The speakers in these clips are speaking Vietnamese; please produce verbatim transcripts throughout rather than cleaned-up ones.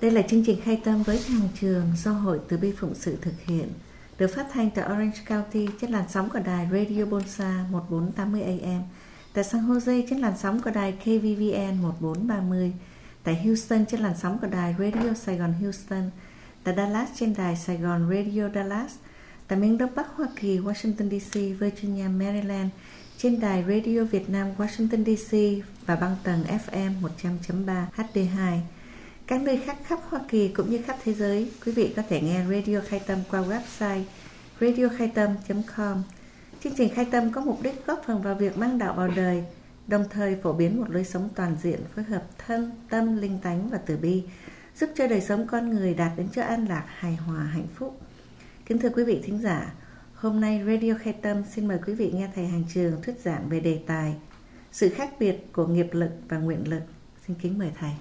Đây là chương trình Khai Tâm với Hàng Trường do Hội Từ Bi Phụng Sự thực hiện, được phát thanh tại Orange County trên làn sóng của đài Radio Bolsa một bốn tám mươi A M, tại San Jose trên làn sóng của đài K V V N một bốn ba mươi, tại Houston trên làn sóng của đài Radio Sài Gòn Houston, tại Dallas trên đài Sài Gòn Radio Dallas, tại miền Đông Bắc Hoa Kỳ, Washington D C, Virginia, Maryland trên đài Radio Việt Nam Washington D C và băng tần F M một trăm chấm ba H D hai. Các nơi khác khắp Hoa Kỳ cũng như khắp thế giới, quý vị có thể nghe Radio Khai Tâm qua website radio khai tâm chấm com. Chương trình Khai Tâm có mục đích góp phần vào việc mang đạo vào đời, đồng thời phổ biến một lối sống toàn diện phối hợp thân, tâm, linh tánh và từ bi, giúp cho đời sống con người đạt đến chỗ an lạc, hài hòa, hạnh phúc. Kính thưa quý vị thính giả, hôm nay Radio Khai Tâm xin mời quý vị nghe thầy Hàng Trường thuyết giảng về đề tài sự khác biệt của nghiệp lực và nguyện lực. Xin kính mời thầy.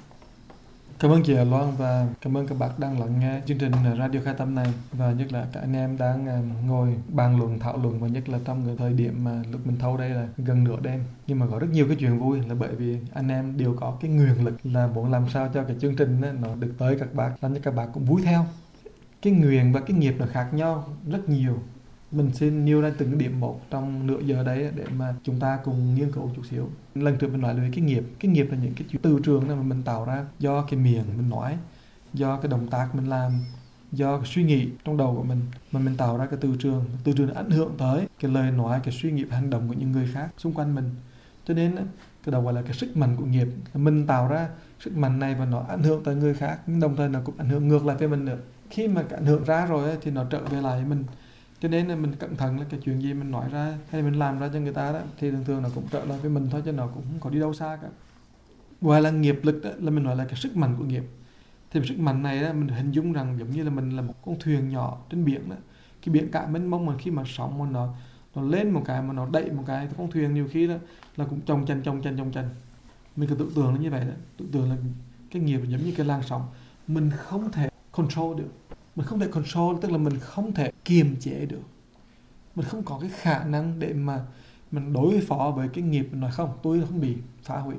Cảm ơn chị Loan và cảm ơn các bạn đang lắng nghe chương trình Radio Khai Tâm này, và nhất là các anh em đang ngồi bàn luận thảo luận, và nhất là trong cái thời điểm mà lúc mình thâu đây là gần nửa đêm. Nhưng mà có rất nhiều cái chuyện vui là bởi vì anh em đều có cái nguyện lực là muốn làm sao cho cái chương trình nó được tới các bạn, làm cho các bạn cũng vui theo. Cái nguyện và cái nghiệp nó khác nhau rất nhiều. Mình xin nêu ra từng cái điểm một trong nửa giờ đấy để mà chúng ta cùng nghiên cứu chút xíu. Lần trước mình nói về cái nghiệp. Cái nghiệp là những cái từ trường mà mình tạo ra do cái miệng mình nói, do cái động tác mình làm, do cái suy nghĩ trong đầu của mình mà mình tạo ra cái từ trường. Từ trường ảnh hưởng tới cái lời nói, cái suy nghĩ và hành động của những người khác xung quanh mình. Cho nên cái đầu gọi là cái sức mạnh của nghiệp. Mình tạo ra sức mạnh này và nó ảnh hưởng tới người khác, nhưng đồng thời nó cũng ảnh hưởng ngược lại với mình nữa. Khi mà cái ảnh hưởng ra rồi thì nó trở về lại với mình. Cho nên là mình cẩn thận là cái chuyện gì mình nói ra hay mình làm ra cho người ta đó thì thường thường nó cũng trở lại với mình thôi, chứ nó cũng không có đi đâu xa cả. Ngoài là nghiệp lực đó, là mình nói là cái sức mạnh của nghiệp. Thì sức mạnh này đó, mình hình dung rằng giống như là mình là một con thuyền nhỏ trên biển đó. Cái biển cả mênh mông mà khi mà sóng mà nó nó lên một cái mà nó đẩy một cái thì con thuyền nhiều khi đó là cũng chồng chân chồng chân chồng chân. Mình cứ tưởng tượng là như vậy đó, tưởng tượng là cái nghiệp giống như cái làn sóng, mình không thể control được. Mình không thể control, tức là mình không thể kiềm chế được. Mình không có cái khả năng để mà mình đối phó với cái nghiệp. Mình nói không, tôi không bị phá hủy.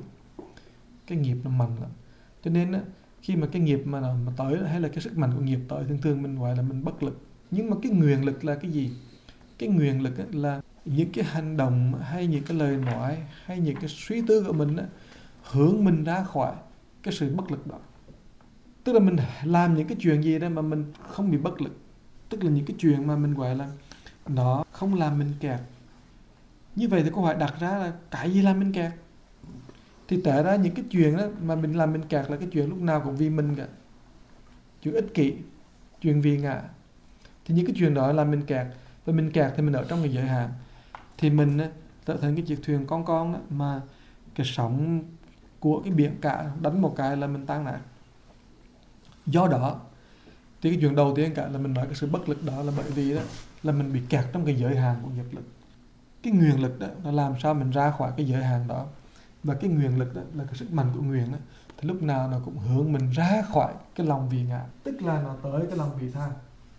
Cái nghiệp nó mạnh lắm. Cho nên á, khi mà cái nghiệp mà, mà tới, hay là cái sức mạnh của nghiệp tới, thường thường mình gọi là mình bất lực. Nhưng mà cái nguyện lực là cái gì? Cái nguyện lực á, là những cái hành động hay những cái lời nói hay những cái suy tư của mình á, hướng mình ra khỏi cái sự bất lực đó. Tức là mình làm những cái chuyện gì đó mà mình không bị bất lực. Tức là những cái chuyện mà mình gọi là nó không làm mình kẹt. Như vậy thì câu hỏi đặt ra là cái gì làm mình kẹt? Thì tại ra những cái chuyện đó mà mình làm mình kẹt là cái chuyện lúc nào cũng vì mình cả. Chuyện ích kỷ, chuyện vì ngã. Thì những cái chuyện đó làm mình kẹt. Và mình kẹt thì mình ở trong cái giới hạn. Thì mình trở thành cái chiếc thuyền con con đó, mà cái sóng của cái biển cả đánh một cái là mình tan nát. Do đó thì cái chuyện đầu tiên cả là mình nói cái sự bất lực đó là bởi vì đó là mình bị kẹt trong cái giới hạn của nghiệp lực. Cái nguyện lực đó là làm sao mình ra khỏi cái giới hạn đó. Và cái nguyện lực đó là cái sức mạnh của nguyện đó, thì lúc nào nó cũng hướng mình ra khỏi cái lòng vì ngã. Tức là nó tới cái lòng vì tha,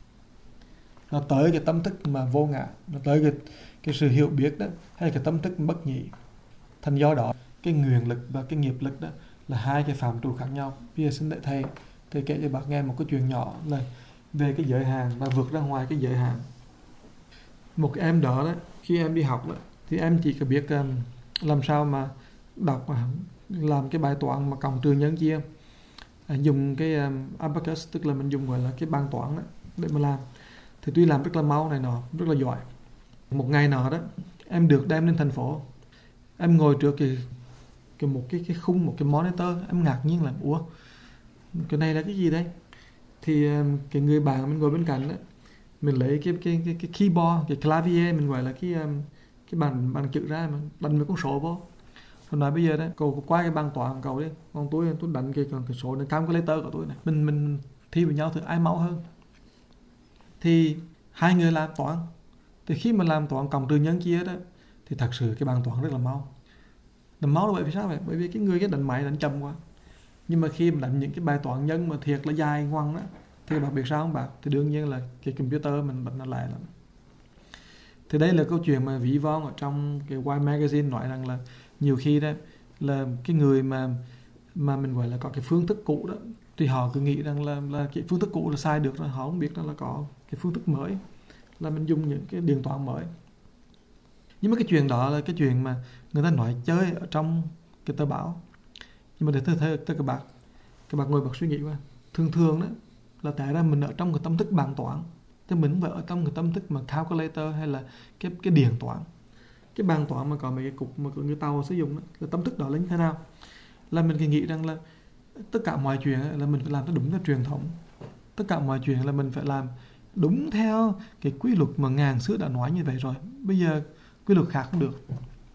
nó tới cái tâm thức mà vô ngã, nó tới cái, cái sự hiểu biết đó, hay cái tâm thức bất nhị. Thành do đó cái nguyện lực và cái nghiệp lực đó là hai cái phạm trù khác nhau. Bây giờ xin để thầy Thầy kể cho bác nghe một cái chuyện nhỏ là về cái giới hạn và vượt ra ngoài cái giới hạn. Một cái em đó, đó khi em đi học đó, thì em chỉ có biết um, làm sao mà đọc, làm cái bài toán mà cộng trừ nhân chia, à, dùng cái um, abacus, tức là mình dùng gọi là cái bảng toán đó để mà làm. Thì tuy làm rất là mau này nọ, rất là giỏi. Một ngày nọ đó em được đem lên thành phố, em ngồi trước cái, cái một cái, cái khung, một cái monitor, em ngạc nhiên là ủa, cái này là cái gì đấy? Thì cái người bạn mình ngồi bên cạnh đó, mình lấy cái cái cái cái keyboard, cái clavier, mình gọi là cái cái bàn bàn chữ ra, mình đánh mấy con số vô. Rồi nói bây giờ đấy, cậu qua cái bảng toán cậu đi, còn tôi tôi đánh cái cái số này, calculator của tôi này, mình mình thi với nhau thử ai mau hơn. Thì hai người làm toán, thì khi mà làm toán cộng trừ nhân chia đó, thì thật sự cái bảng toán rất là mau. Nó mau là bởi vì sao vậy? Bởi vì cái người cái đánh máy đánh chậm quá. Nhưng mà khi mà đánh những cái bài toán nhân mà thiệt là dài ngoằng đó, thì bạn biết sao không bạn? Thì đương nhiên là cái computer mình bật nó lại lắm. Thì đây là câu chuyện mà ví von ở trong cái Wired Magazine nói rằng là nhiều khi đó là cái người mà mà mình gọi là có cái phương thức cũ đó, thì họ cứ nghĩ rằng là, là cái phương thức cũ là sai được rồi, họ không biết rằng là có cái phương thức mới, là mình dùng những cái điện toán mới. Nhưng mà cái chuyện đó là cái chuyện mà người ta nói chơi ở trong cái tờ báo. Nhưng mà để thưa thưa các bạn, các bạn ngồi bật suy nghĩ qua, thường thường đó là tại ra mình ở trong cái tâm thức bàn toán, chứ mình không phải ở trong cái tâm thức mà calculator hay là cái cái điện toán. Cái bàn toán mà có mấy cái cục mà người Tàu sử dụng đó, là tâm thức đó là như thế nào? Là mình cứ nghĩ rằng là tất cả mọi chuyện là mình phải làm nó đúng theo truyền thống, tất cả mọi chuyện là mình phải làm đúng theo cái quy luật mà ngàn xưa đã nói như vậy rồi, bây giờ quy luật khác không được.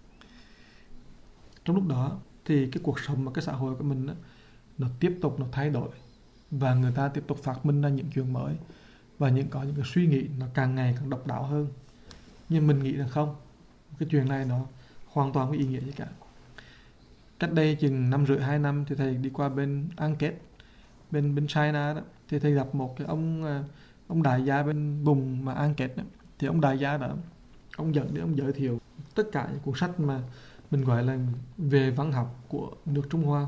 Trong lúc đó thì cái cuộc sống và cái xã hội của mình đó, nó tiếp tục nó thay đổi, và người ta tiếp tục phát minh ra những chuyện mới, và những có những cái suy nghĩ nó càng ngày càng độc đáo hơn. Nhưng mình nghĩ rằng không, cái chuyện này nó hoàn toàn có ý nghĩa gì cả. Cách đây chừng năm rưỡi hai năm thì thầy đi qua bên Anket, bên bên China đó, thì thầy gặp một cái ông ông đại gia bên vùng mà Anket đó. Thì ông đại gia đó, ông dẫn để ông giới thiệu tất cả những cuốn sách mà mình gọi là về văn học của nước Trung Hoa.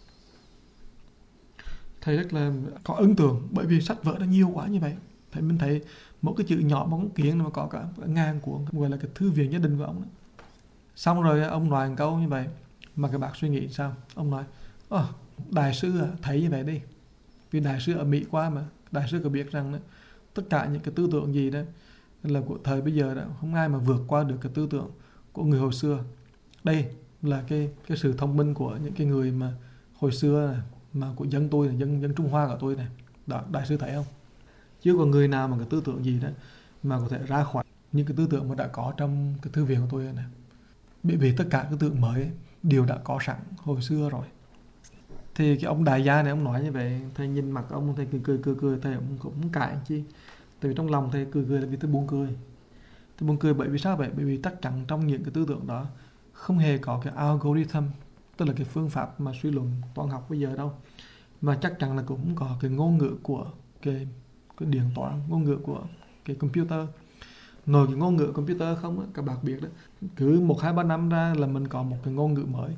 Thầy rất là có ấn tượng, bởi vì sách vở nó nhiều quá như vậy. Thầy mình thấy một cái chữ nhỏ bóng kiến mà có cả ngàn cuốn, gọi là cái thư viện gia đình của ông đó. Xong rồi ông nói một câu như vậy mà các bạn suy nghĩ sao? Ông nói, oh, đại sư à, thấy như vậy đi, vì đại sư ở Mỹ qua mà, đại sư có biết rằng đó, tất cả những cái tư tưởng gì đó là của thời bây giờ đó, không ai mà vượt qua được cái tư tưởng của người hồi xưa. Đây là cái cái sự thông minh của những cái người mà hồi xưa này, mà của dân tôi này, dân dân Trung Hoa của tôi này. Đó, đại sư thấy không? Chưa có người nào mà cái tư tưởng gì đó mà có thể ra khỏi những cái tư tưởng mà đã có trong cái thư viện của tôi này. Bởi vì tất cả cái tư tưởng mới đều đã có sẵn hồi xưa rồi. Thì cái ông đại gia này ông nói như vậy, thầy nhìn mặt ông, thầy cười cười cười cười, thầy cũng cũng cãi chi. Tại vì trong lòng thầy cười cười là vì thầy buồn cười. Thầy buồn cười bởi vì sao vậy? Bởi vì chắc chắn trong những cái tư tưởng đó không hề có cái algorithm, tức là cái phương pháp mà suy luận toán học bây giờ đâu, mà chắc chắn là cũng có cái ngôn ngữ của cái, cái điện toán, ngôn ngữ của cái computer. Nội cái ngôn ngữ computer không á, các bạn biết đó, cứ một hai ba năm ra là mình có một cái ngôn ngữ mới.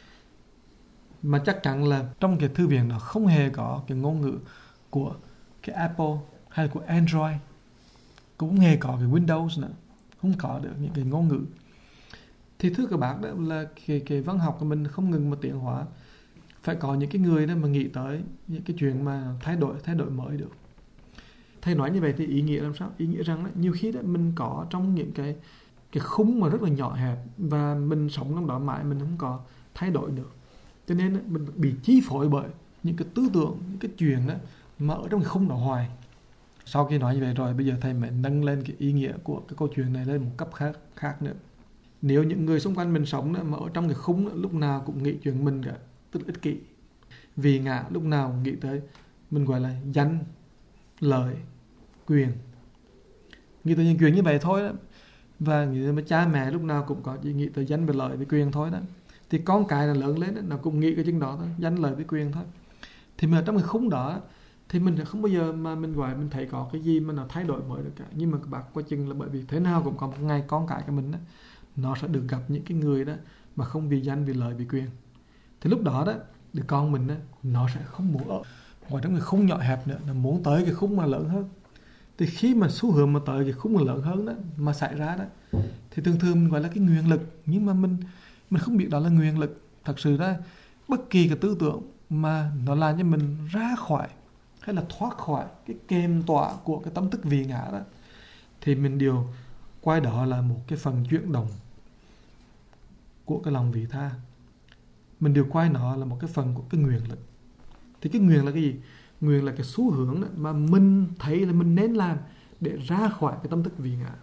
Mà chắc chắn là trong cái thư viện đó không hề có cái ngôn ngữ của cái Apple hay của Android, cũng hề có cái Windows nữa, không có được những cái ngôn ngữ. Thì thưa các bạn đó là cái, cái văn học của mình không ngừng mà tiến hóa, phải có những cái người đó mà nghĩ tới những cái chuyện mà thay đổi thay đổi mới được. Thầy nói như vậy thì ý nghĩa làm sao? Ý nghĩa rằng đó, nhiều khi đó mình có trong những cái cái khung mà rất là nhỏ hẹp, và mình sống trong đó mãi mình không có thay đổi được. Cho nên đó, mình bị chi phối bởi những cái tư tưởng, những cái chuyện đó mà ở trong cái khung đó hoài. Sau khi nói như vậy rồi, bây giờ thầy mới nâng lên cái ý nghĩa của cái câu chuyện này lên một cấp khác khác nữa. Nếu những người xung quanh mình sống đó, mà ở trong cái khung đó, lúc nào cũng nghĩ chuyện mình cả, tức là ích kỷ, vì ngã, lúc nào nghĩ tới mình gọi là danh, lợi, quyền, nghĩ tới những chuyện như vậy thôi đó. Và nghĩ tới cha mẹ lúc nào cũng có chỉ nghĩ tới danh và lợi với quyền thôi đó. Thì con cái là lớn lên đó, nó cũng nghĩ cái chuyện đó thôi, danh lợi với quyền thôi. Thì mình ở trong cái khung đó thì mình không bao giờ mà mình gọi mình thấy có cái gì mà nó thay đổi mới được cả. Nhưng mà các bạn coi chừng là bởi vì thế nào cũng có một ngày con cái của mình đó, nó sẽ được gặp những cái người đó mà không vì danh, vì lợi, vì quyền. Thì lúc đó đó, đứa con mình đó, nó sẽ không muốn ở ngoài trong cái khung nhỏ hẹp nữa, nó muốn tới cái khung mà lớn hơn. Thì khi mà xu hướng mà tới cái khung mà lớn hơn đó mà xảy ra đó, thì thường thường mình gọi là cái nguyện lực, nhưng mà mình mình không biết đó là nguyện lực. Thật sự ra bất kỳ cái tư tưởng mà nó làm cho mình ra khỏi hay là thoát khỏi cái kềm tọa của cái tâm thức vì ngã đó, thì mình đều coi đó là một cái phần chuyển động của cái lòng vị tha. Mình đều coi nó là một cái phần của cái nguyện lực. Thì cái nguyện là cái gì? Nguyện là cái xu hướng đó mà mình thấy là mình nên làm để ra khỏi cái tâm thức vì ngã.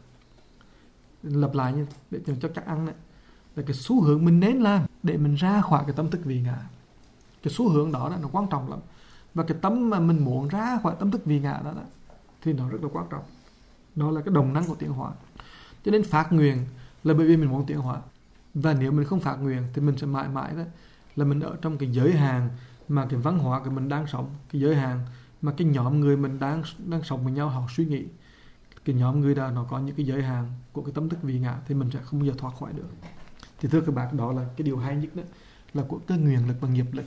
Lặp lại như để cho chắc ăn đấy, là cái xu hướng mình nên làm để mình ra khỏi cái tâm thức vì ngã. Cái xu hướng đó, đó nó quan trọng lắm. Và cái tâm mà mình muốn ra khỏi tâm thức vì ngã đó, đó thì nó rất là quan trọng. Nó là cái động năng của tiến hóa. Cho nên phát nguyện là bởi vì mình muốn tiến hóa. Và nếu mình không phát nguyện thì mình sẽ mãi mãi đó là mình ở trong cái giới hạn mà cái văn hóa của mình đang sống, cái giới hạn mà cái nhóm người mình đang đang sống với nhau họ suy nghĩ. Cái nhóm người đó nó có những cái giới hạn của cái tâm thức vì ngã, thì mình sẽ không bao giờ thoát khỏi được. Thì thưa các bạn, đó là cái điều hay nhất đó, là của cái nguyện lực và nghiệp lực.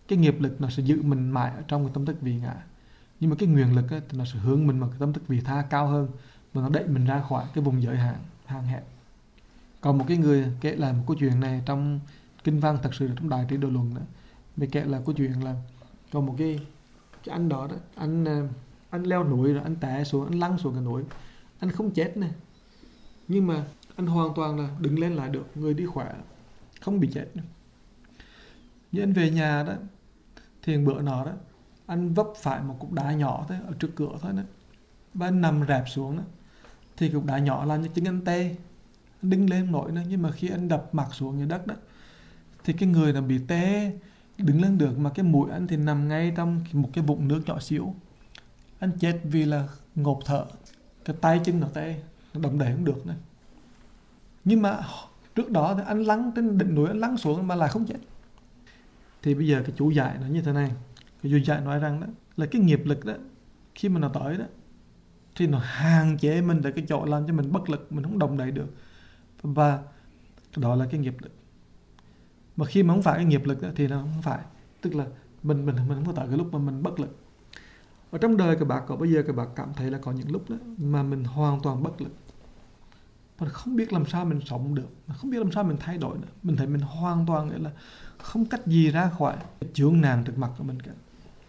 cái nghiệp lực nó sẽ giữ mình mãi ở trong cái tâm thức vị ngã, nhưng mà cái nguyện lực ấy, thì nó sẽ hướng mình vào cái tâm thức vị tha cao hơn, và nó đẩy mình ra khỏi cái vùng giới hạn hạn hẹp. Còn một cái người kể lại một câu chuyện này trong kinh văn, thật sự là trong Đại Trí Độ Luận đó, mới kể là câu chuyện là còn một cái cái anh đó đó, anh anh leo núi rồi anh té xuống, anh lăn xuống cái núi, anh không chết này, nhưng mà anh hoàn toàn là đứng lên lại được, người đi khỏe, không bị chết nữa. Nhưng anh về nhà đó, thì bữa nọ đó, anh vấp phải một cục đá nhỏ thôi, ở trước cửa thôi đó, và anh nằm rạp xuống đó, thì cục đá nhỏ làm cho chân anh tê, anh đứng lên nổi nữa, nhưng mà khi anh đập mặt xuống dưới đất đó, thì cái người nó bị tê, đứng lên được, mà cái mũi anh thì nằm ngay trong một cái vũng nước nhỏ xíu. Anh chết vì là ngộp thở, cái tay chân nó tê, nó động đậy không được nữa. Nhưng mà trước đó thì anh lăn trên đỉnh núi, anh lăn xuống mà lại không chết. Thì bây giờ cái chú dạy nó như thế này, cái chú dạy nói rằng đó là cái nghiệp lực đó, khi mà nó tới đó, thì nó hạn chế mình tại cái chỗ làm cho mình bất lực, mình không động đậy được, và đó là cái nghiệp lực. Mà khi mà không phải cái nghiệp lực đó, thì nó không phải, tức là mình mình mình không có tới cái lúc mà mình bất lực. Ở trong đời các bạn có bây giờ các bạn cảm thấy là có những lúc đó mà mình hoàn toàn bất lực, mình không biết làm sao mình sống được, mình không biết làm sao mình thay đổi nữa. Mình thấy mình hoàn toàn nghĩa là không cách gì ra khỏi chướng nạn trước mặt của mình cả.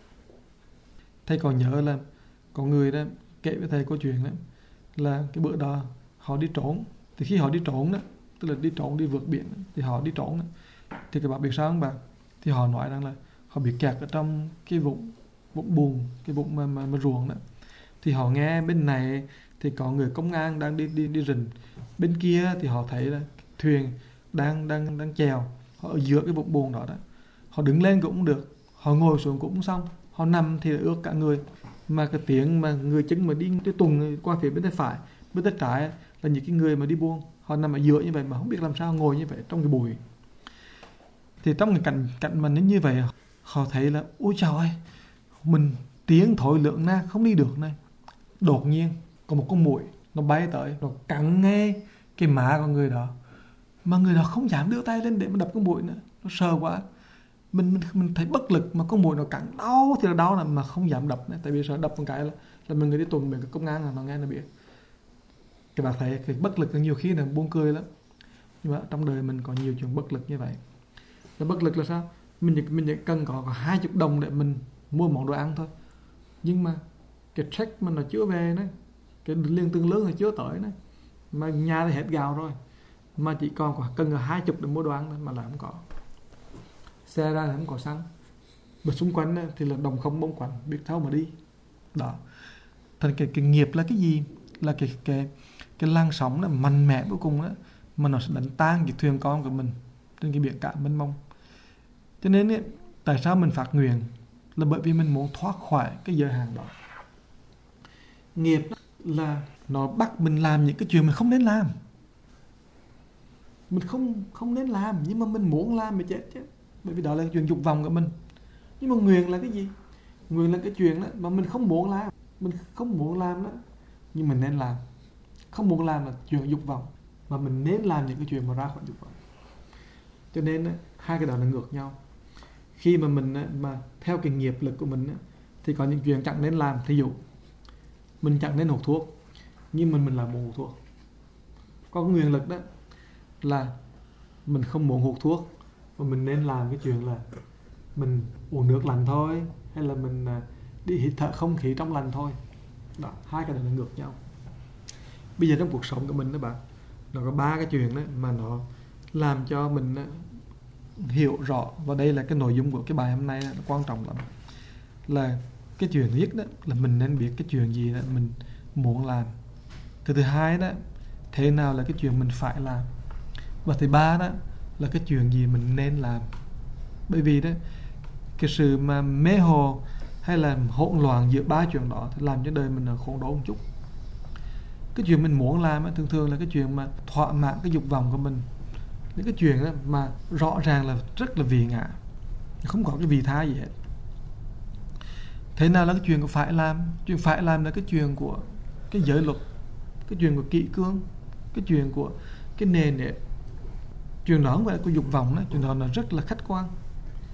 Thầy còn nhớ là có người đó kể với thầy câu chuyện đó, là cái bữa đó họ đi trốn. Thì khi họ đi trốn đó, tức là đi trốn, đi vượt biển, thì họ đi trốn đó, thì các bạn biết sao không bạn? Thì họ nói rằng là họ bị kẹt ở trong cái vũng vũng bùn, cái vũng mà, mà, mà ruộng đó. Thì họ nghe bên này thì có người công an đang đi đi đi rình, bên kia thì họ thấy là thuyền đang đang đang chèo, họ ở giữa cái vũng bùn đó đó. Họ đứng lên cũng không được, họ ngồi xuống cũng không xong, họ nằm thì ướt cả người. Mà cái tiếng mà người chứng mà đi cái tuần qua phía bên tay phải, bên tay trái là những cái người mà đi buôn, họ nằm ở giữa như vậy mà không biết làm sao ngồi như vậy trong cái bụi. Thì trong cái cảnh cảnh mà như vậy, họ thấy là ôi trời ơi, mình tiếng thổi lượng na không đi được này. Đột nhiên có một con muỗi nó bay tới, nó cắn ngay cái má của người đó, mà người đó không dám đưa tay lên để mà đập con muỗi nữa, nó sợ quá. Mình, mình mình thấy bất lực, mà con muỗi nó cắn đau thì là đau là mà không dám đập nữa, tại vì sợ đập một cái là là mình người đi tuần bên cái công an là nó nghe nó biết. Các bạn thấy cái bất lực nhiều khi là buồn cười lắm, nhưng mà trong đời mình có nhiều chuyện bất lực như vậy. Và bất lực là sao? Mình chỉ, mình chỉ cần có, có hai chục đồng để mình mua món đồ ăn thôi, nhưng mà cái check mà nó chưa về đấy, cái liên tương lớn thì chưa tới đấy, mà nhà thì hết gạo rồi, mà chỉ còn có cần hai chục để mua đồ ăn thôi, mà lại không có. Xe ra thì không có xăng, và xung quanh thì là đồng không bông quạnh, biết sao mà đi. Đó. Thành cái, cái nghiệp là cái gì? Là cái cái cái làn sóng là mạnh mẽ cuối cùng đó, mà nó sẽ đánh tan cái thuyền con của mình trên cái biển cả mênh mông. Cho nên ấy, tại sao mình phát nguyện là bởi vì mình muốn thoát khỏi cái giới hạn đó. Nghiệp là nó bắt mình làm những cái chuyện mình không nên làm. Mình không không nên làm, nhưng mà mình muốn làm mới chết chứ. Bởi vì đó là cái chuyện dục vọng của mình. Nhưng mà nguyện là cái gì? Nguyện là cái chuyện đó mà mình không muốn làm. Mình không muốn làm đó, nhưng mình nên làm. Không muốn làm là chuyện dục vọng, mà mình nên làm những cái chuyện mà ra khỏi dục vọng. Cho nên hai cái đó là ngược nhau. Khi mà mình mà theo cái nghiệp lực của mình thì có những chuyện chẳng nên làm. Thí dụ mình chẳng nên hút thuốc, nhưng mình mình là muốn hút thuốc. Có cái nguyện lực đó là mình không muốn hút thuốc, và mình nên làm cái chuyện là mình uống nước lạnh thôi, hay là mình đi hít thở không khí trong lành thôi. Đó, hai cái này là ngược nhau. Bây giờ trong cuộc sống của mình đó bạn, nó có ba cái chuyện đó mà nó làm cho mình hiểu rõ, và đây là cái nội dung của cái bài hôm nay, nó quan trọng lắm. Là cái chuyện thứ nhất đó là mình nên biết cái chuyện gì đó mình muốn làm. Cái thứ hai đó, thế nào là cái chuyện mình phải làm. Và thứ ba đó là cái chuyện gì mình nên làm. Bởi vì đó, cái sự mà mê hồ hay là hỗn loạn giữa ba chuyện đó thì làm cho đời mình khốn đốn một chút. Cái chuyện mình muốn làm thường thường là cái chuyện mà thỏa mãn cái dục vọng của mình. Những cái chuyện đó mà rõ ràng là rất là vị ngã, không có cái vị tha gì hết. Thế nào là cái chuyện của phải làm? Chuyện phải làm là cái chuyện của cái giới luật, cái chuyện của kỷ cương, cái chuyện của cái nền nếp. Chuyện đó không phải là của dục vọng đó, chuyện đó là rất là khách quan.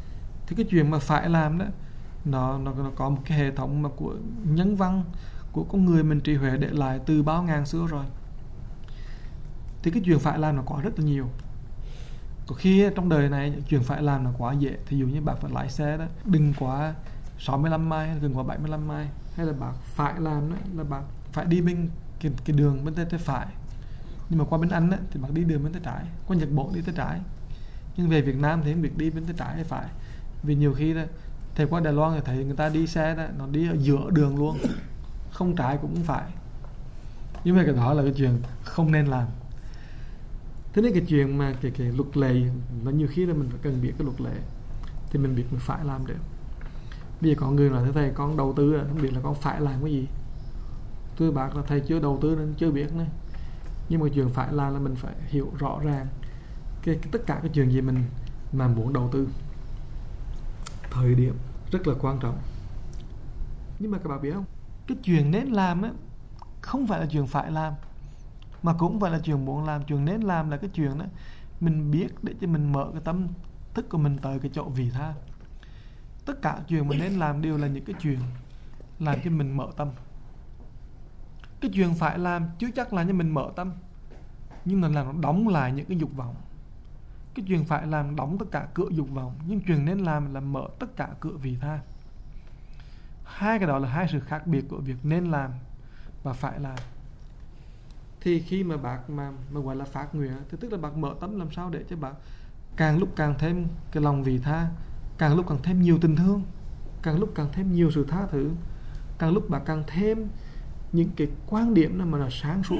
Thì cái chuyện mà phải làm đó, nó, nó, nó có một cái hệ thống mà của nhân văn, của con người mình trí huệ để lại từ bao ngàn xưa rồi. Thì cái chuyện phải làm nó có rất là nhiều. Có khi trong đời này chuyện phải làm nó quá dễ. Thí dụ như bạn phải lái xe đó, đừng quá sáu mươi lăm mai, đừng quá bảy mươi lăm mai. Hay là bạn phải làm đó, là bạn phải đi bên cái, cái đường bên tay, tay phải. Nhưng mà qua bên Anh đó, thì bạn đi đường bên tay trái. Qua Nhật Bản đi tay trái. Nhưng về Việt Nam thì không biết đi bên tay trái hay phải. Vì nhiều khi đó, thầy qua Đài Loan thì thấy người ta đi xe đó, nó đi ở giữa đường luôn, không trái cũng không phải. Nhưng mà cái đó là cái chuyện không nên làm. Thế nên cái chuyện mà cái, cái luật lệ là nhiều khi là mình phải cần biết cái luật lệ thì mình biết mình phải làm được. Bây giờ có người nói thế thầy, con đầu tư không biết là con phải làm cái gì. Tôi bảo là thầy chưa đầu tư nên chưa biết nữa. Nhưng mà chuyện phải làm là mình phải hiểu rõ ràng cái, cái tất cả cái chuyện gì mình mà muốn đầu tư. Thời điểm rất là quan trọng. Nhưng mà các bạn biết không, cái chuyện nên làm á không phải là chuyện phải làm, mà cũng không phải là chuyện muốn làm. Chuyện nên làm là cái chuyện đó mình biết để cho mình mở cái tâm thức của mình tới cái chỗ vị tha. Tất cả chuyện mình nên làm đều là những cái chuyện làm cho mình mở tâm. Cái chuyện phải làm chứ chắc là cho mình mở tâm, nhưng mà là nó đóng lại những cái dục vọng. Cái chuyện phải làm đóng tất cả cửa dục vọng, nhưng chuyện nên làm là mở tất cả cửa vị tha. Hai cái đó là hai sự khác biệt của việc nên làm và phải làm. Thì khi mà bác mà, mà gọi là phát nguyện thì tức là bác mở tâm làm sao để cho bác càng lúc càng thêm cái lòng vị tha, càng lúc càng thêm nhiều tình thương, càng lúc càng thêm nhiều sự tha thứ, càng lúc bác càng thêm những cái quan điểm mà nó sáng suốt.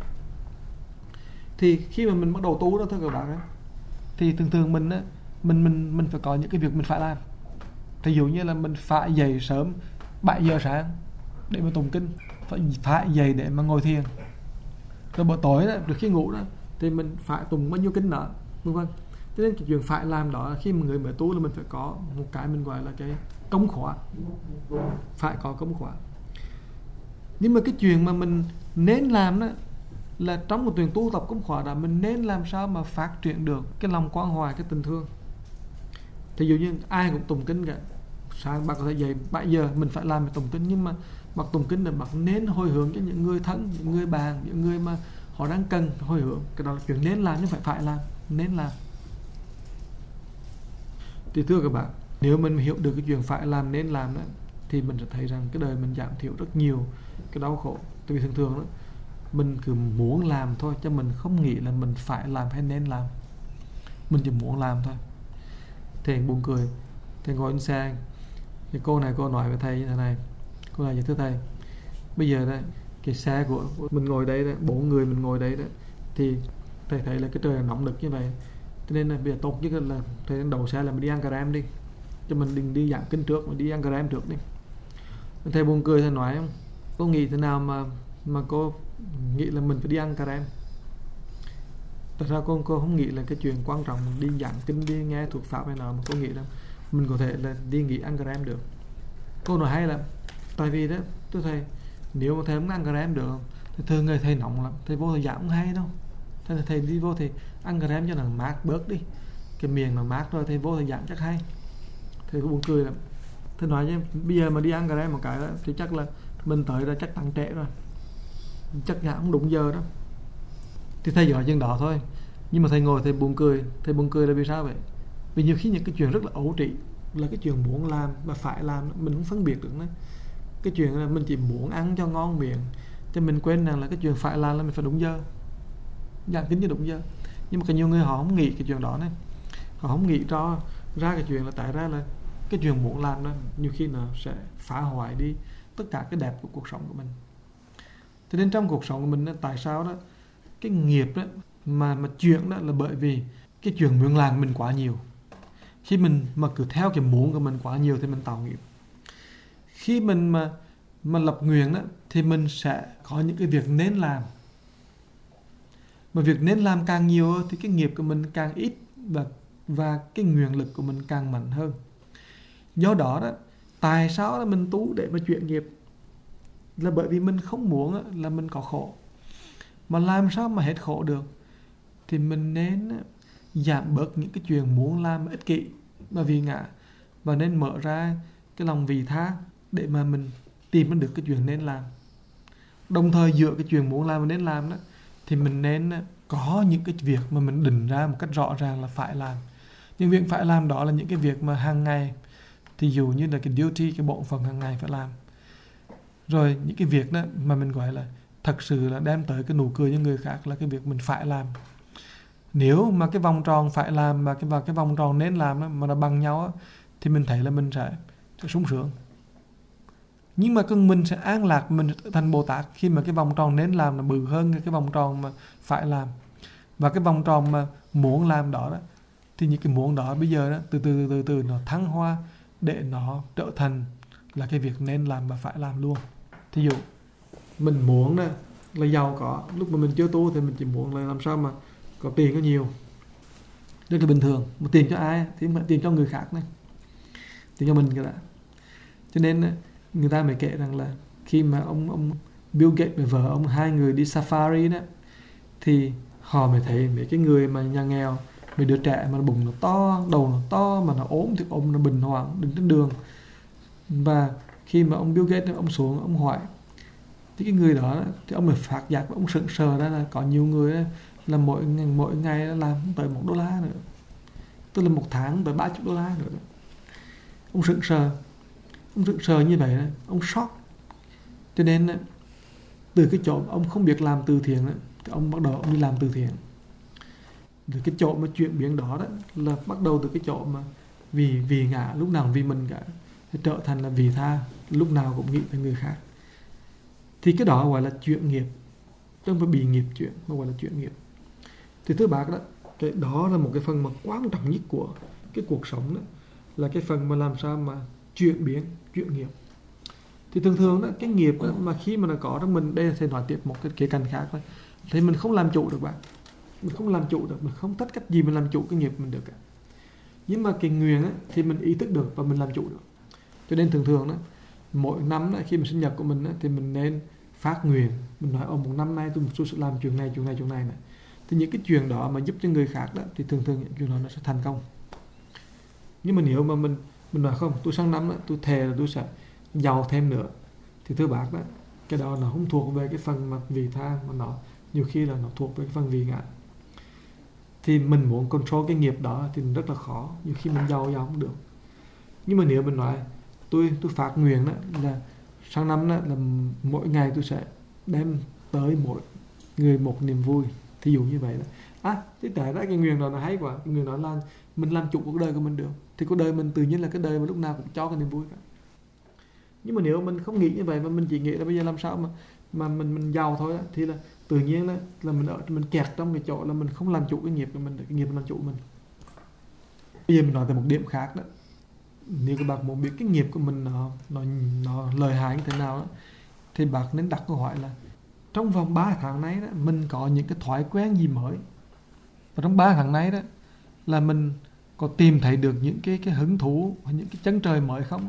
Thì khi mà mình bắt đầu tu đó thôi các bạn ấy, thì thường thường mình á, mình mình mình phải có những cái việc mình phải làm. Ví dụ như là mình phải dậy sớm bảy giờ sáng để mà tụng kinh, phải phải dậy để mà ngồi thiền. Rồi buổi tối đó, trước khi ngủ đó thì mình phải tụng bao nhiêu kinh nữa, vân vân. Cho nên cái chuyện phải làm đó là khi mà người mới tu là mình phải có một cái mình gọi là cái công khóa, phải có công khóa. Nhưng mà cái chuyện mà mình nên làm đó là trong một tuyển tu tập công khóa đó, mình nên làm sao mà phát triển được cái lòng quan hoài, cái tình thương. Thí dụ như ai cũng tụng kinh cả, sáng bạn có thể dậy bảy giờ mình phải làm tụng kinh, nhưng mà bạn tụng kinh là bạn nên hồi hướng cho những người thân, những người bạn, những người mà họ đang cần hồi hướng. Cái đó là chuyện nên làm chứ phải phải làm, nên làm. Thì thưa các bạn, nếu mình hiểu được cái chuyện phải làm, nên làm đó, thì mình sẽ thấy rằng cái đời mình giảm thiểu rất nhiều cái đau khổ. Tại vì thường thường đó, mình cứ muốn làm thôi, chứ mình không nghĩ là mình phải làm hay nên làm. Mình chỉ muốn làm thôi. Thầy buồn cười, thầy ngồi trên xe, cái cô này cô nói với thầy như thế này, cô nói: thưa thầy, bây giờ đó, cái xe của mình ngồi đây đó, bốn người mình ngồi đây đó, thì thầy thấy là cái trời nóng nực như vậy, cho nên là bây giờ tốt nhất là thầy đầu xe là mình đi ăn cà rem đi, cho mình đừng đi giảng kinh trước, mình đi ăn cà rem trước đi. Thầy buồn cười, thầy nói: cô nghĩ thế nào mà mà cô nghĩ là mình phải đi ăn cà rem? Thật ra cô, cô không nghĩ là cái chuyện quan trọng đi giảng kinh, đi nghe thuộc pháp hay nào, mà cô nghĩ là mình có thể là đi nghỉ ăn cà rem được. Cô nói hay lắm. Tại vì đó, tôi thầy, nếu mà thầy không ăn cà rem được thì thường người thầy nóng lắm, thầy vô thầy giảng không hay đâu. Thầy, thầy đi vô thì ăn cà rem cho nó mát bớt đi, cái miệng nó mát rồi thầy vô thầy giảng chắc hay. Thầy cũng buồn cười lắm. Thầy nói chứ bây giờ mà đi ăn cà rem một cái đó, thì chắc là mình tới là chắc tăng trễ rồi, chắc giảng không đúng giờ đó. Thì thầy nói chuyện đó thôi. Nhưng mà thầy ngồi thầy buồn cười. Thầy buồn cười là vì sao vậy? Vì nhiều khi những cái chuyện rất là ấu trĩ, là cái chuyện muốn làm và phải làm, mình không phân biệt được nữa. Cái chuyện là mình chỉ muốn ăn cho ngon miệng, cho mình quên rằng là cái chuyện phải làm là mình phải đúng giờ, giảng kính cho đúng giờ. Nhưng mà có nhiều người họ không nghĩ cái chuyện đó này. Họ không nghĩ ra, ra cái chuyện là tại ra là cái chuyện muốn làm đó nhiều khi nó sẽ phá hoại đi tất cả cái đẹp của cuộc sống của mình. Cho nên trong cuộc sống của mình, tại sao đó cái nghiệp đó mà mà chuyện đó là bởi vì cái chuyện muốn làm mình quá nhiều. Khi mình mà cứ theo cái muốn của mình quá nhiều thì mình tạo nghiệp. Khi mình mà mà lập nguyện đó thì mình sẽ có những cái việc nên làm. Mà việc nên làm càng nhiều thì cái nghiệp của mình càng ít, và và cái nguyện lực của mình càng mạnh hơn. Do đó đó, tại sao là mình tu để mà chuyển nghiệp? Là bởi vì mình không muốn là mình có khổ. Mà làm sao mà hết khổ được? Thì mình nên giảm bớt những cái chuyện muốn làm ích kỷ. Bởi vì ngã và nên mở ra cái lòng vị tha để mà mình tìm được cái chuyện nên làm. Đồng thời giữa cái chuyện muốn làm và nên làm đó, thì mình nên có những cái việc mà mình định ra một cách rõ ràng là phải làm. Những việc phải làm đó là những cái việc mà hàng ngày, thì dụ như là cái duty, cái bổn phận hàng ngày phải làm. Rồi những cái việc đó mà mình gọi là thật sự là đem tới cái nụ cười cho người khác là cái việc mình phải làm. Nếu mà cái vòng tròn phải làm và cái, và cái vòng tròn nên làm đó, mà nó bằng nhau đó, thì mình thấy là mình sẽ, sẽ sung sướng. Nhưng mà con mình sẽ an lạc, mình sẽ trở thành Bồ Tát khi mà cái vòng tròn nên làm là bự hơn cái vòng tròn mà phải làm. Và cái vòng tròn mà muốn làm đó, đó thì những cái muốn đó bây giờ đó, từ từ từ từ nó thăng hoa để nó trở thành là cái việc nên làm và phải làm luôn. Thí dụ mình muốn đó, là giàu có, lúc mà mình chưa tu thì mình chỉ muốn là làm sao mà có tiền có nhiều, rất là bình thường. Mà tiền cho ai thì mà tiền cho người khác này, tiền cho mình cái đã. Cho nên người ta mới kể rằng là khi mà ông ông Bill Gates và vợ ông hai người đi safari đó, thì họ mới thấy mấy cái người mà nhà nghèo, mấy đứa trẻ mà bụng nó to, đầu nó to, mà nó ốm thì ôm nó bình hoảng đứng trên đường. Và khi mà ông Bill Gates ông xuống ông hỏi thì cái người đó thì ông mới phát giác, ông sững sờ ra là có nhiều người là mỗi mỗi ngày làm tới một đô la nữa, tức là một tháng tới ba chục đô la nữa. Ông sững sờ, ông sững sờ như vậy, ông sốc. Cho nên từ cái chỗ ông không biết làm từ thiện thì ông bắt đầu ông đi làm từ thiện. Từ cái chỗ mà chuyển biến đó, đó là bắt đầu từ cái chỗ mà vì vì ngã, lúc nào vì mình cả, trở thành là vì tha, lúc nào cũng nghĩ về người khác. Thì cái đó gọi là chuyển nghiệp, chứ không phải bị nghiệp chuyển, mà gọi là chuyển nghiệp. Thì thưa bác đó, cái đó là một cái phần mà quan trọng nhất của cái cuộc sống đó, là cái phần mà làm sao mà chuyển biến, chuyển nghiệp. Thì thường thường đó, cái nghiệp đó, mà khi mà nó có trong mình, đây là thầy nói tiếp một cái khía cạnh khác thôi, thì mình không làm chủ được bạn. Mình không làm chủ được, mình không tất cách gì mình làm chủ cái nghiệp mình được cả. Nhưng mà cái nguyện á, thì mình ý thức được và mình làm chủ được. Cho nên thường thường đó, mỗi năm đó, khi mà sinh nhật của mình đó, thì mình nên phát nguyện. Mình nói, ở một năm nay tôi sẽ làm chuyện này, chuyện này, chuyện này này. Thì những cái chuyện đó mà giúp cho người khác đó, thì thường thường những chuyện đó nó sẽ thành công. Nhưng mà nếu mà mình mình nói không, tôi sang năm đó, tôi thề là tôi sẽ giàu thêm nữa, thì thưa bác đó, cái đó nó không thuộc về cái phần mà vị tha, mà nó nhiều khi là nó thuộc về cái phần vị ngã. Thì mình muốn control cái nghiệp đó thì rất là khó, nhiều khi mình giàu giàu không được. Nhưng mà nếu mình nói tôi tôi phát nguyện đó là sang năm đó là mỗi ngày tôi sẽ đem tới mỗi người một niềm vui, thí dụ như vậy đó. À, thế tại ra cái nguyện đó nó hay quá, người nói là mình làm chủ cuộc đời của mình được, thì cuộc đời mình tự nhiên là cái đời mà lúc nào cũng cho cái niềm vui cả. Nhưng mà nếu mình không nghĩ như vậy, mà mình chỉ nghĩ là bây giờ làm sao mà mà mình mình giàu thôi đó, thì là tự nhiên là, là mình ở mình kẹt trong cái chỗ là mình không làm chủ cái nghiệp của mình, cái nghiệp mình làm chủ mình. Bây giờ mình nói tới một điểm khác đó, nếu các bạn muốn biết cái nghiệp của mình nó nó nó lợi hại như thế nào đó, thì bạn nên đặt câu hỏi là trong vòng ba tháng này đó, mình có những cái thói quen gì mới, và trong ba tháng này đó là mình có tìm thấy được những cái cái hứng thú và những cái chân trời mới không.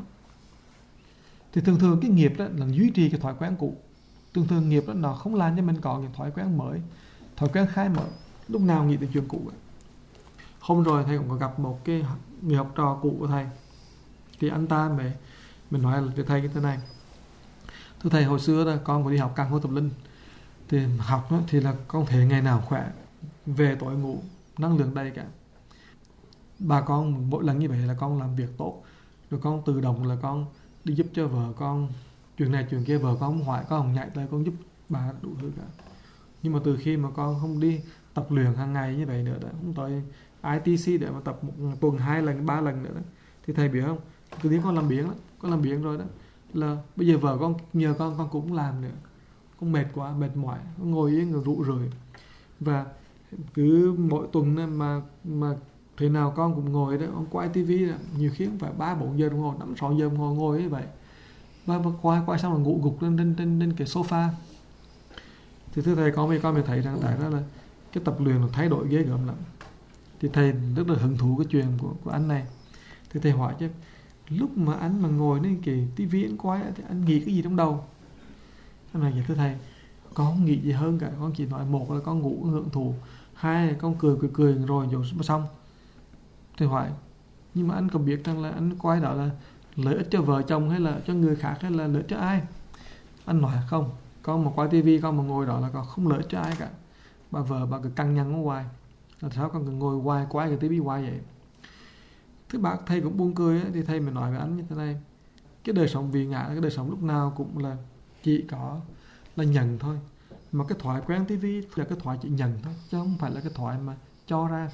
Thì thường thường cái nghiệp đó là duy trì cái thói quen cũ. Thường thường nghiệp đó nó không làm cho mình có những thói quen mới, thói quen khai mở, lúc nào nghĩ đến chuyện cũ ấy. Hôm rồi thầy cũng có gặp một cái người học trò cũ của thầy, thì anh ta mới mình nói là với thầy cái thế này: thưa thầy, hồi xưa đó con có đi học Căn Khôn Tập Linh, thì học đó, thì là con thể ngày nào khỏe, về tối ngủ năng lượng đầy cả. Bà con mỗi lần như vậy là con làm việc tốt, rồi con tự động là con đi giúp cho vợ con chuyện này chuyện kia, vợ con không hoại, con không nhảy tới, con giúp bà đủ thứ cả. Nhưng mà từ khi mà con không đi tập luyện hàng ngày như vậy nữa đó, không tới i tê xê để mà tập một tuần hai lần ba lần nữa đó, thì thầy biết không, từ tiếng con làm biếng đó, con làm biếng rồi đó, là bây giờ vợ con nhờ con con cũng làm nữa, con mệt quá, mệt mỏi, con ngồi yên rồi rũ rượi. Và cứ mỗi tuần mà mà thế nào con cũng ngồi đó, con quay tivi đó, nhiều khi cũng phải ba bốn giờ đồng hồ, năm sáu giờ đồng hồ ngồi như vậy, và quay quay xong là ngủ gục lên trên trên trên cái sofa. Thì thưa thầy, con với con mới thấy rằng tại đó là cái tập luyện nó thay đổi ghê gớm lắm. Thì thầy rất là hứng thú cái chuyện của của anh này. Thì thầy hỏi chứ, lúc mà anh mà ngồi lên cái tivi anh quay thì anh nghĩ cái gì trong đầu? Anh nói: dạ thưa thầy, con không nghĩ gì hơn cả, con chỉ nói một là con ngủ hưởng thụ, hai là con cười cười cười rồi rồi xong. Thầy hỏi: Nhưng mà anh có biết rằng là anh coi đó là lợi ích cho vợ chồng hay là cho người khác hay là lợi ích cho ai? Anh nói không, con mà coi tivi, con mà ngồi đó là con không lợi ích cho ai cả. Bà vợ bà cứ căng nhăn ở hoài, là sao con cứ ngồi hoài quay cái tivi hoài vậy? Thứ bác thầy cũng buồn cười ấy, thì thầy mới nói với anh như thế này: cái đời sống vì ngã, cái đời sống lúc nào cũng là chỉ có là nhận thôi. Mà cái thói quen tivi là cái thói chỉ nhận thôi, chứ không phải là cái thói mà cho ra.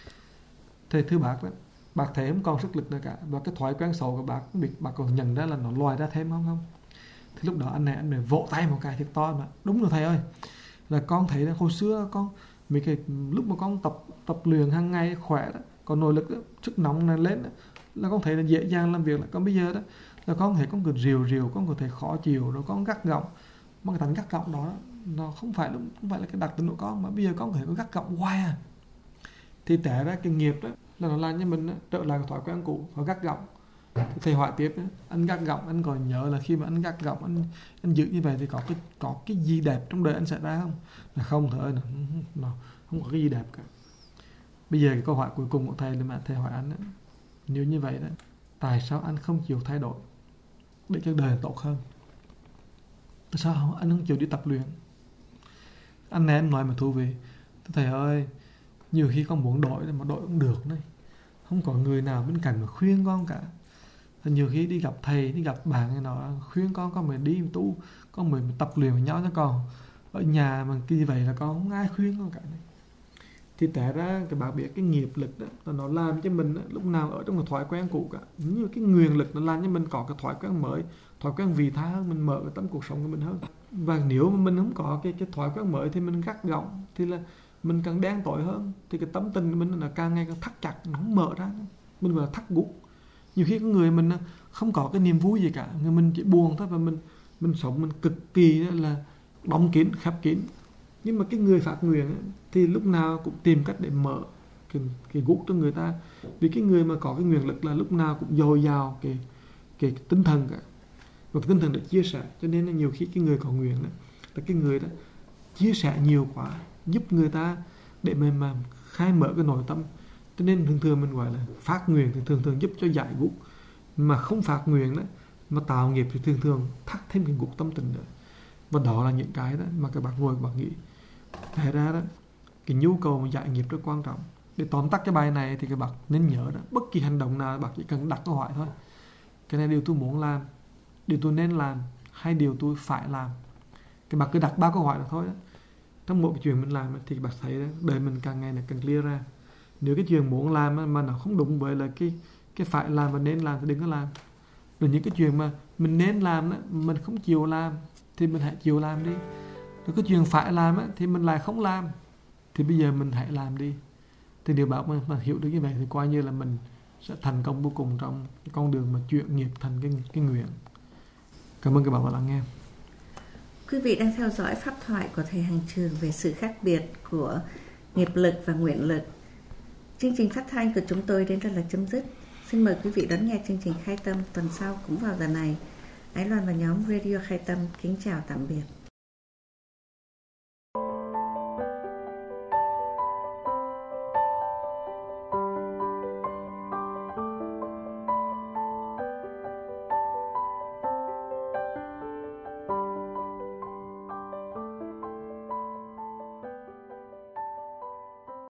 Thầy thưa bác đó, bác thấy không còn sức lực nữa cả, và cái thói quen xấu của bác biết bác còn nhận ra là nó loài ra thêm không không? Thì lúc đó anh này anh mới vỗ tay một cái thiệt to mà đúng rồi thầy ơi, là con thấy là hồi xưa con mấy cái lúc mà con tập tập luyện hàng ngày khỏe đó, còn nội lực đó, sức nóng này lên đó, là con thấy là dễ dàng làm việc. Là con bây giờ đó là con thấy con cứ rìu rìu, con có thể khó chịu, rồi con gắt gỏng. Mà cái tánh gắt gỏng đó nó không phải không phải là cái đặc tính của con, mà bây giờ con có thể có gắt gỏng hoài à. Thì té ra cái nghiệp đó là nó làm cho mình đó, trở lại cái thói quen cũ, phải gắt gỏng. Thì thầy hỏi tiếp đó, anh gắt gỏng, anh còn nhớ là khi mà anh gắt gỏng, anh anh giữ như vậy thì có cái có cái gì đẹp trong đời anh xảy ra không? Là không thôi, nó, nó không có cái gì đẹp cả. Bây giờ cái câu hỏi cuối cùng của thầy là mà thầy hỏi anh đó, nếu như vậy đó, tại sao anh không chịu thay đổi để cho đời tốt hơn? Tại sao anh không chịu đi tập luyện? Anh này em nói mà thú vị, thầy ơi, nhiều khi con muốn đổi mà đổi cũng được đấy, không có người nào bên cạnh mà khuyên con cả. Nhiều khi đi gặp thầy, đi gặp bạn nó khuyên con, con mình đi tu, con mình tập luyện với nhau cho con. Ở nhà mà như vậy là con không ai khuyên con cả này. Thì tại ra cái bác biết cái nghiệp lực đó là nó làm cho mình đó, lúc nào ở trong một thói quen cũ cả. Như cái nguyện lực nó làm cho mình có cái thói quen mới, thói quen vị tha hơn, mình mở cái tấm cuộc sống của mình hơn. Và nếu mà mình không có cái cái thói quen mới thì mình gắt gỏng, thì là mình càng đen tối hơn, thì cái tấm tình của mình là càng ngày càng thắt chặt, nó không mở ra, mình gọi là thắt gục. Nhiều khi có người mình không có cái niềm vui gì cả, người mình chỉ buồn thôi, và mình mình sống mình cực kỳ là đóng kín, khép kín. Nhưng mà cái người phát nguyện ấy, thì lúc nào cũng tìm cách để mở cái, cái gút cho người ta. Vì cái người mà có cái nguyện lực là lúc nào cũng dồi dào cái, cái, cái tinh thần cả, và cái tinh thần để chia sẻ. Cho nên là nhiều khi cái người có nguyện đó, là cái người đó chia sẻ nhiều quá, giúp người ta để mà, mà khai mở cái nội tâm. Cho nên thường thường mình gọi là phát nguyện thì thường thường giúp cho giải gút, mà không phát nguyện đó mà tạo nghiệp thì thường thường thắt thêm cái gút tâm tình nữa. Và đó là những cái đó mà các bạn ngồi các bạn nghĩ. Thật ra đó, cái nhu cầu mà giải nghiệp rất quan trọng. Để tóm tắt cái bài này thì các bạn nên nhớ đó, bất kỳ hành động nào bạn chỉ cần đặt câu hỏi thôi: cái này điều tôi muốn làm, điều tôi nên làm, hay điều tôi phải làm. Các bạn cứ đặt ba câu hỏi là thôi đó. Trong mỗi cái chuyện mình làm thì các bạn thấy đó, đời mình càng ngày là càng clear ra. Nếu cái chuyện muốn làm mà nó không đúng với là cái, cái phải làm và nên làm thì đừng có làm. Rồi những cái chuyện mà mình nên làm đó, mình không chịu làm thì mình hãy chịu làm đi. Rồi cái chuyện phải làm á, thì mình lại không làm, thì bây giờ mình hãy làm đi. Thì điều bảo mà, mà hiểu được như vậy thì coi như là mình sẽ thành công vô cùng trong cái con đường mà chuyển nghiệp thành cái, cái nguyện. Cảm ơn các bạn đã lắng nghe. Quý vị đang theo dõi pháp thoại của thầy Hàng Trường về sự khác biệt của nghiệp lực và nguyện lực. Chương trình phát thanh của chúng tôi đến đây là chấm dứt. Xin mời quý vị đón nghe chương trình Khai Tâm tuần sau cũng vào giờ này. Ái Loan và nhóm Radio Khai Tâm kính chào tạm biệt.